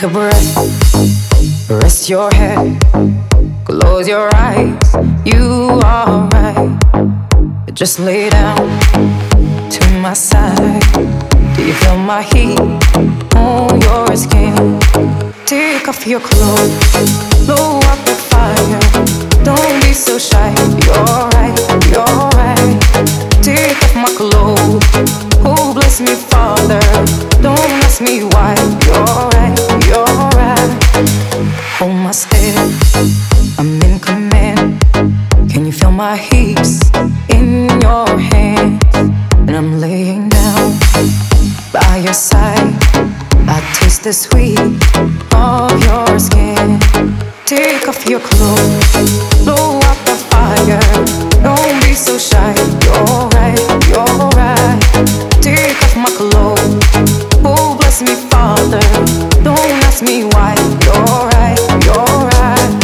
Take a breath, rest your head, close your eyes, you are right. Just lay down to my side. Do you feel my heat on your skin? Take off your clothes, blow out the fire. Don't be so shy, you're right, you're right. Take off my clothes, oh bless me Father. Don't ask me why, you're right, you're right. Hold my step, I'm in command. Can you feel my hips in your hands? And I'm laying down by your side. I taste the sweet of your skin. Take off your clothes, blow out the fire. Don't be so shy, you're right, you're right. Take off my clothes, oh bless me Father. Don't ask me why, you're right, you're right.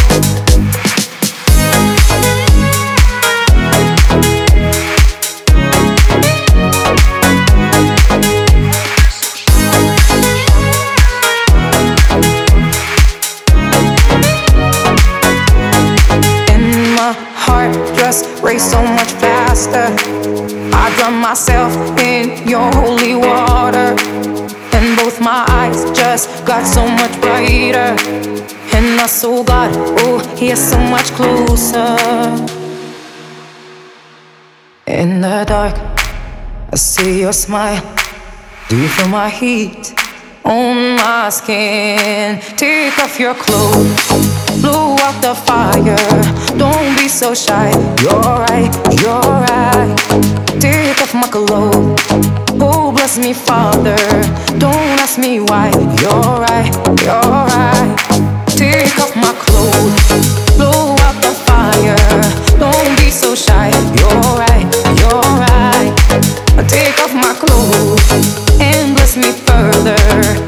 Just race so much faster. I drown myself in your holy water, and both my eyes just got so much brighter. And my soul got, oh, he's so much closer. In the dark, I see your smile. Do you feel my heat on my skin? Take off your clothes, blow out the fire. Don't be so shy, you're right, you're right. Take off my clothes, oh bless me Father. Don't ask me why, you're right, you're right. Take off my clothes, blow out the fire. Don't be so shy, you're right, you're right. Take off my clothes and bless me further.